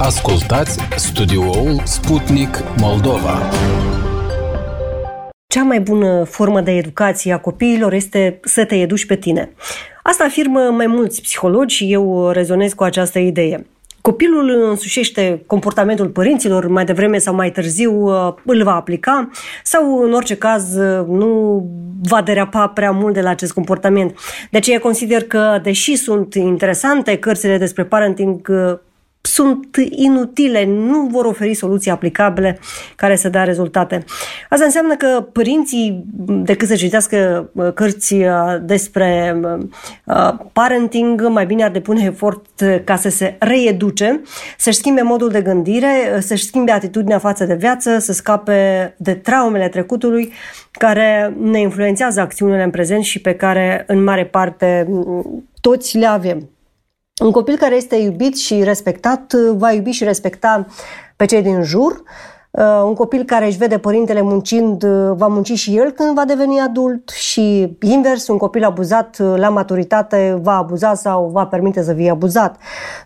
Ascultați studioul Sputnik Moldova. Cea mai bună formă de educație a copiilor este să te educi pe tine. Asta afirmă mai mulți psihologi și eu rezonez cu această idee. Copilul însușește comportamentul părinților, mai devreme sau mai târziu îl va aplica sau în orice caz nu va derapa prea mult de la acest comportament. De aceea consider că, deși sunt interesante, cărțile despre parenting sunt inutile, nu vor oferi soluții aplicabile care să dea rezultate. Asta înseamnă că părinții, decât să citească cărți despre parenting, mai bine ar depune efort ca să se reeduce, să-și schimbe modul de gândire, să-și schimbe atitudinea față de viață, să scape de traumele trecutului care ne influențează acțiunile în prezent și pe care, în mare parte, toți le avem. Un copil care este iubit și respectat va iubi și respecta pe cei din jur. Un copil care își vede părintele muncind va munci și el când va deveni adult și invers, un copil abuzat la maturitate va abuza sau va permite să fie abuzat.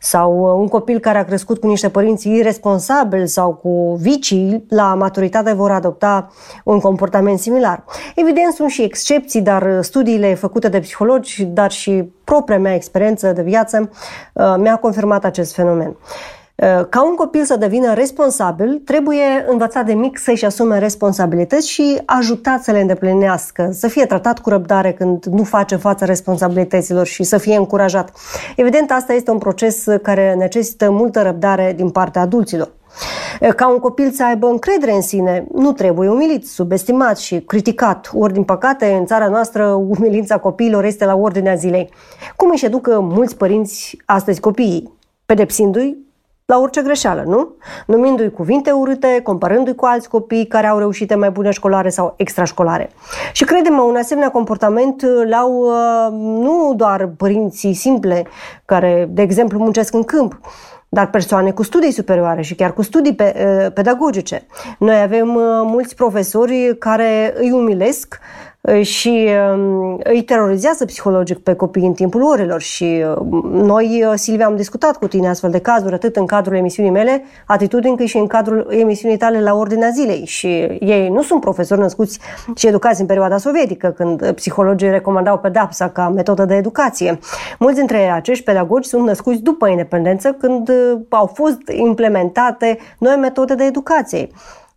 Sau un copil care a crescut cu niște părinți irresponsabili sau cu vicii, la maturitate vor adopta un comportament similar. Evident, sunt și excepții, dar studiile făcute de psihologi, dar și propria mea experiență de viață mi-a confirmat acest fenomen. Ca un copil să devină responsabil, trebuie învățat de mic să-și asume responsabilități și ajutat să le îndeplinească, să fie tratat cu răbdare când nu face față responsabilităților și să fie încurajat. Evident, asta este un proces care necesită multă răbdare din partea adulților. Ca un copil să aibă încredere în sine, nu trebuie umilit, subestimat și criticat. Ori, din păcate, în țara noastră, umilința copiilor este la ordinea zilei. Cum își educă mulți părinți astăzi copiii? Pedepsindu-i la orice greșeală, nu? Numindu-i cuvinte urâte, comparându-i cu alți copii care au reușite mai bune școlare sau extrașcolare. Și crede-mă, un asemenea comportament l-au nu doar părinții simple, care, de exemplu, muncesc în câmp, dar persoane cu studii superioare și chiar cu studii pedagogice. Noi avem mulți profesori care îi umilesc și îi terorizează psihologic pe copii în timpul orelor și noi, Silvia, am discutat cu tine astfel de cazuri, atât în cadrul emisiunii mele, Atitudini, cât și în cadrul emisiunii tale La Ordinea Zilei. Și ei nu sunt profesori născuți și educați în perioada sovietică, când psihologii recomandau pedapsa ca metodă de educație. Mulți dintre acești pedagogi sunt născuți după independență, când au fost implementate noi metode de educație.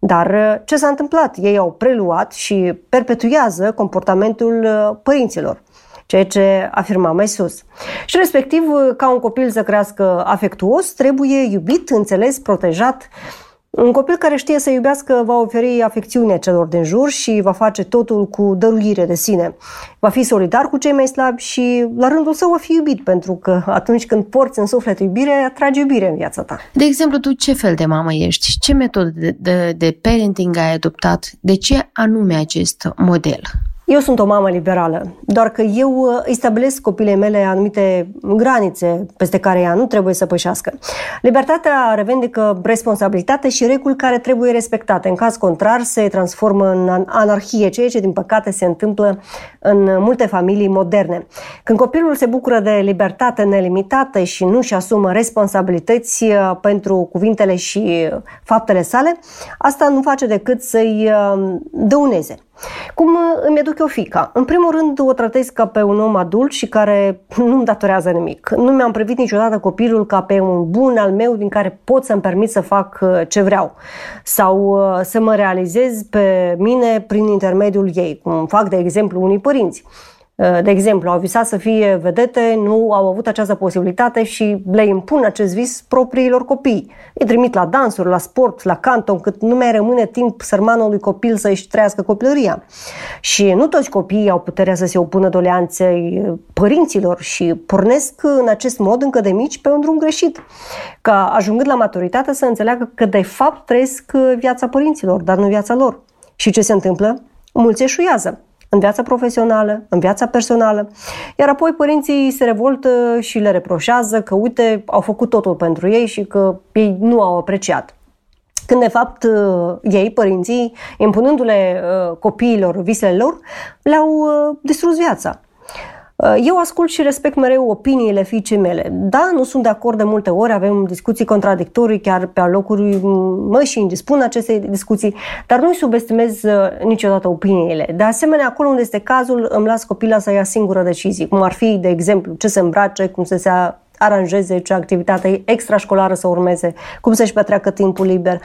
Dar ce s-a întâmplat? Ei au preluat și perpetuează comportamentul părinților, ceea ce afirmam mai sus. Și respectiv, ca un copil să crească afectuos, trebuie iubit, înțeles, protejat. Un copil care știe să iubească va oferi afecțiune celor din jur și va face totul cu dăruire de sine. Va fi solidar cu cei mai slabi și la rândul său va fi iubit, pentru că atunci când porți în suflet iubire, atragi iubire în viața ta. De exemplu, tu ce fel de mamă ești? Ce metodă de parenting ai adoptat? De ce anume acest model? Eu sunt o mamă liberală, doar că eu îi stabilesc copilei mele anumite granițe peste care ea nu trebuie să pășească. Libertatea revendică responsabilitate și reguli care trebuie respectate. În caz contrar, se transformă în anarhie, ceea ce, din păcate, se întâmplă în multe familii moderne. Când copilul se bucură de libertate nelimitată și nu își asumă responsabilități pentru cuvintele și faptele sale, asta nu face decât să-i dăuneze. Cum îmi educ eu fiica? În primul rând, o tratez ca pe un om adult și care nu-mi datorează nimic. Nu mi-am privit niciodată copilul ca pe un bun al meu din care pot să-mi permit să fac ce vreau sau să mă realizez pe mine prin intermediul ei, cum fac, de exemplu, unii părinți. De exemplu, au visat să fie vedete, nu au avut această posibilitate și le impun acest vis propriilor copii. Îi trimit la dansuri, la sport, la canto, încât nu mai rămâne timp sărmanului copil să-și trăiască copilăria. Și nu toți copiii au puterea să se opună doleanței părinților și pornesc în acest mod încă de mici pe un drum greșit, ca ajungând la maturitate să înțeleagă că de fapt trăiesc viața părinților, dar nu viața lor. Și ce se întâmplă? Mulți eșuează în viața profesională, în viața personală, iar apoi părinții se revoltă și le reproșează că, uite, au făcut totul pentru ei și că ei nu au apreciat. Când, de fapt, ei, părinții, impunându-le copiilor visele lor, le-au distrus viața. Eu ascult și respect mereu opiniile fiicei mele. Da, nu sunt de acord de multe ori, avem discuții contradictorii, chiar pe alocuri mă și indispun aceste discuții, dar nu-i subestimez niciodată opiniile. De asemenea, acolo unde este cazul, îmi las copila să ia singură decizii, cum ar fi, de exemplu, ce se îmbrace, cum să se aranjeze, ce activitate extrașcolară să urmeze, cum să-și petreacă timpul liber.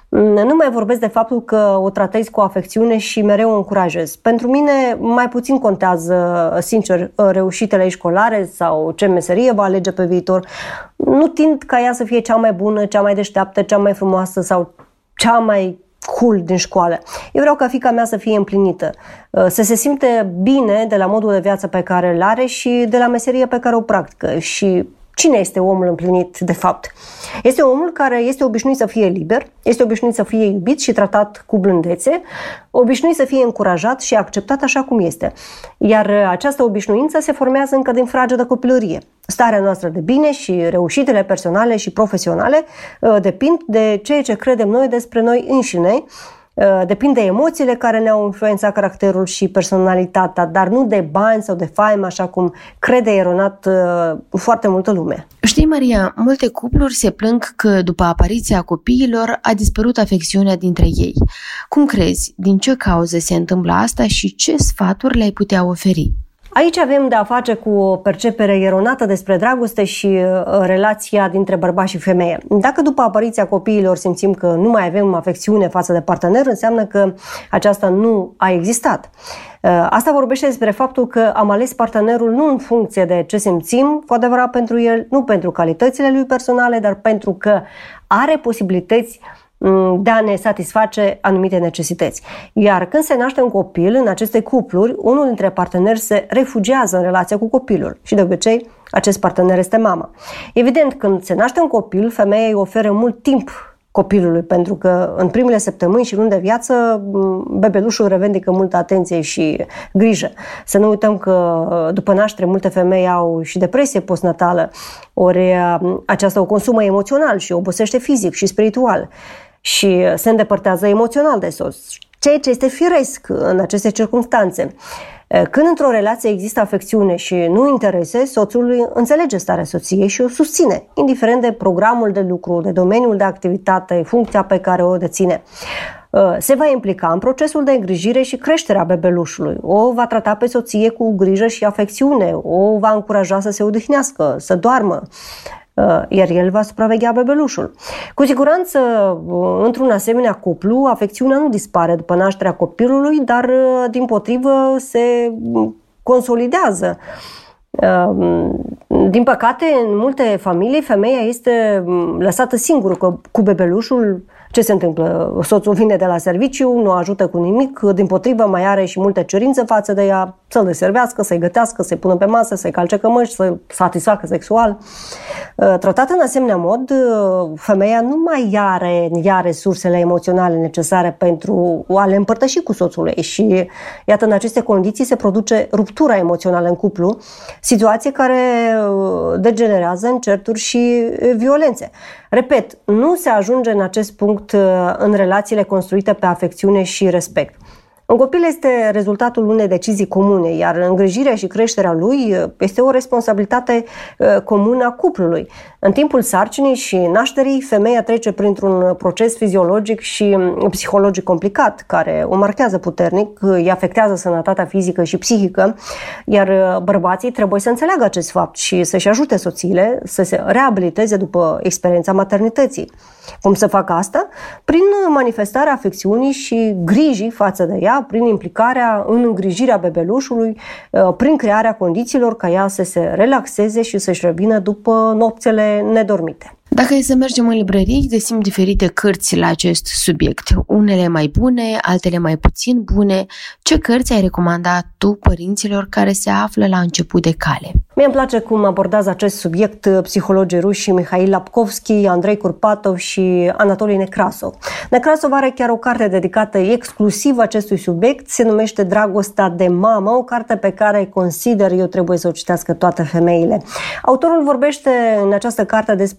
Nu mai vorbesc de faptul că o tratez cu afecțiune și mereu o încurajez. Pentru mine mai puțin contează, sincer, reușitele ei școlare sau ce meserie va alege pe viitor. Nu tind ca ea să fie cea mai bună, cea mai deșteaptă, cea mai frumoasă sau cea mai cool din școală. Eu vreau ca fiica mea să fie împlinită, să se simte bine de la modul de viață pe care îl are și de la meserie pe care o practică. Și cine este omul împlinit, de fapt? Este omul care este obișnuit să fie liber, este obișnuit să fie iubit și tratat cu blândețe, obișnuit să fie încurajat și acceptat așa cum este. Iar această obișnuință se formează încă din fragedă copilărie. Starea noastră de bine și reușitele personale și profesionale depind de ceea ce credem noi despre noi înșine, depind de emoțiile care ne-au influențat caracterul și personalitatea, dar nu de bani sau de faimă, așa cum crede eronat foarte multă lume. Știi, Maria, multe cupluri se plâng că după apariția copiilor a dispărut afecțiunea dintre ei. Cum crezi? Din ce cauză se întâmplă asta și ce sfaturi le-ai putea oferi? Aici avem de a face cu o percepere eronată despre dragoste și relația dintre bărbat și femeie. Dacă după apariția copiilor simțim că nu mai avem afecțiune față de partener, înseamnă că aceasta nu a existat. Asta vorbește despre faptul că am ales partenerul nu în funcție de ce simțim cu adevărat pentru el, nu pentru calitățile lui personale, dar pentru că are posibilități de a ne satisface anumite necesități. Iar când se naște un copil, în aceste cupluri, unul dintre parteneri se refugiază în relația cu copilul și de obicei acest partener este mama. Evident, când se naște un copil, femeia îi oferă mult timp copilului, pentru că în primele săptămâni și luni de viață bebelușul revendică multă atenție și grijă. Să nu uităm că după naștere multe femei au și depresie postnatală, ori aceasta o consumă emoțional și obosește fizic și spiritual și se îndepărtează emoțional de soț, ceea ce este firesc în aceste circunstanțe. Când într-o relație există afecțiune și nu interese, soțul înțelege starea soției și o susține, indiferent de programul de lucru, de domeniul de activitate, funcția pe care o deține. Se va implica în procesul de îngrijire și creștere a bebelușului, o va trata pe soție cu grijă și afecțiune, o va încuraja să se odihnească, să doarmă, iar el va supraveghea bebelușul. Cu siguranță, într-un asemenea cuplu, afecțiunea nu dispare după nașterea copilului, dar dimpotrivă se consolidează. Din păcate, în multe familii, femeia este lăsată singură cu bebelușul. Ce se întâmplă? Soțul vine de la serviciu, nu ajută cu nimic, dimpotrivă mai are și multe cerințe față de ea, să-l deservească, să-i gătească, să-i pună pe masă, să-i calce cămăși, să-i satisfacă sexual. Tratată în asemenea mod, femeia nu mai are resursele emoționale necesare pentru a le împărtăși cu soțul ei și iată, în aceste condiții se produce ruptura emoțională în cuplu, situație care degenerează în certuri și violențe. Repet, nu se ajunge în acest punct în relațiile construite pe afecțiune și respect. Un copil este rezultatul unei decizii comune, iar îngrijirea și creșterea lui este o responsabilitate comună a cuplului. În timpul sarcinii și nașterii, femeia trece printr-un proces fiziologic și psihologic complicat, care o marchează puternic, îi afectează sănătatea fizică și psihică, iar bărbații trebuie să înțeleagă acest fapt și să-și ajute soțiile să se reabiliteze după experiența maternității. Cum să facă asta? Prin manifestarea afecțiunii și grijii față de ea, prin implicarea în îngrijirea bebelușului, prin crearea condițiilor ca ea să se relaxeze și să-și revină după nopțile nedormite. Dacă e să mergem în librării, găsim diferite cărți la acest subiect. Unele mai bune, altele mai puțin bune. Ce cărți ai recomandat tu părinților care se află la început de cale? Mie îmi place cum abordează acest subiect psihologii ruși Mihail Lapkovski, Andrei Kurpatov și Anatolii Nekrasov. Nekrasov are chiar o carte dedicată exclusiv acestui subiect, se numește Dragostea de mamă, o carte pe care consider eu trebuie să o citească toate femeile. Autorul vorbește în această carte despre o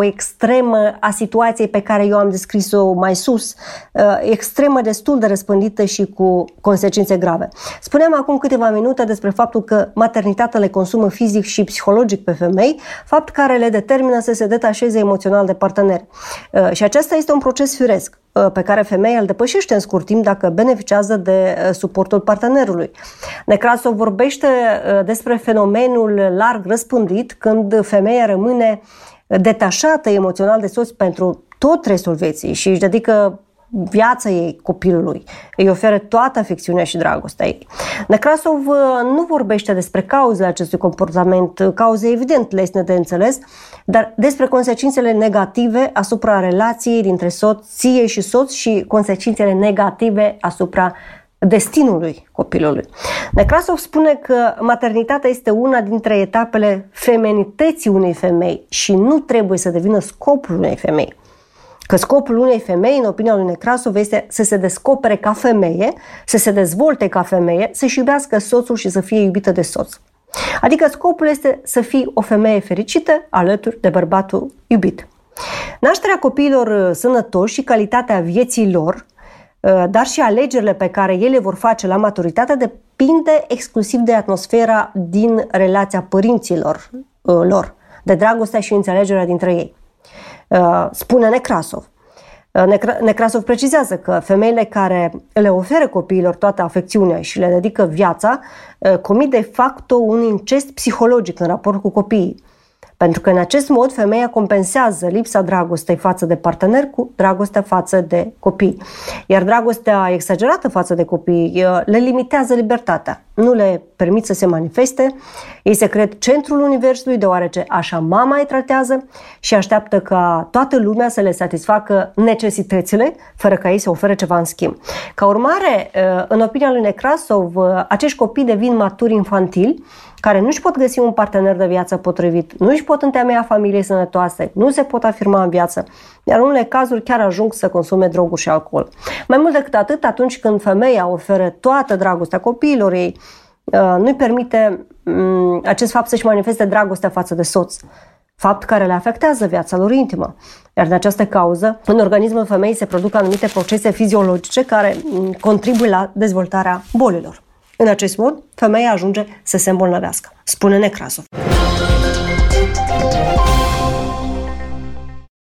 extremă a situației pe care eu am descris-o mai sus, extremă destul de răspândită și cu consecințe grave. Spuneam acum câteva minute despre faptul că maternitatea le consumă fizic și psihologic pe femei, fapt care le determină să se detașeze emoțional de parteneri. Și acesta este un proces firesc pe care femeia îl depășește în scurt timp dacă beneficiază de suportul partenerului. Nekrasov vorbește despre fenomenul larg răspândit când femeia rămâne detașată emoțional de soț pentru tot restul vieții și își dedică viața ei copilului, îi oferă toată afecțiunea și dragostea ei. Nekrasov nu vorbește despre cauzele acestui comportament, cauze evident lesne de înțeles, dar despre consecințele negative asupra relației dintre soție și soț și consecințele negative asupra destinului copilului. Nekrasov spune că maternitatea este una dintre etapele feminității unei femei și nu trebuie să devină scopul unei femei. Că scopul unei femei, în opinia lui Nekrasov, este să se descopere ca femeie, să se dezvolte ca femeie, să-și iubească soțul și să fie iubită de soț. Adică scopul este să fii o femeie fericită alături de bărbatul iubit. Nașterea copiilor sănătoși și calitatea vieții lor, dar și alegerile pe care ele vor face la maturitate depinde exclusiv de atmosfera din relația părinților lor, de dragostea și înțelegerea dintre ei. Spune Nekrasov. Nekrasov precizează că femeile care le oferă copiilor toată afecțiunea și le dedică viața comit de facto un incest psihologic în raport cu copiii. Pentru că în acest mod femeia compensează lipsa dragostei față de partener cu dragostea față de copii. Iar dragostea exagerată față de copii le limitează libertatea, nu le permit să se manifeste, ei se cred centrul universului deoarece așa mama îi tratează și așteaptă ca toată lumea să le satisfacă necesitățile fără ca ei să ofere ceva în schimb. Ca urmare, în opinia lui Nekrasov, acești copii devin maturi infantili care nu-și pot găsi un partener de viață potrivit, nu își pot întemeia familii sănătoase, nu se pot afirma în viață, iar în unele cazuri chiar ajung să consume droguri și alcool. Mai mult decât atât, atunci când femeia oferă toată dragostea copiilor ei, nu-i permite acest fapt să-și manifeste dragostea față de soț, fapt care le afectează viața lor intimă. Iar de această cauză, în organismul femeii se produc anumite procese fiziologice care contribuie la dezvoltarea bolilor. În acest mod, femeia ajunge să se îmbolnăvească, spune Nekrasov.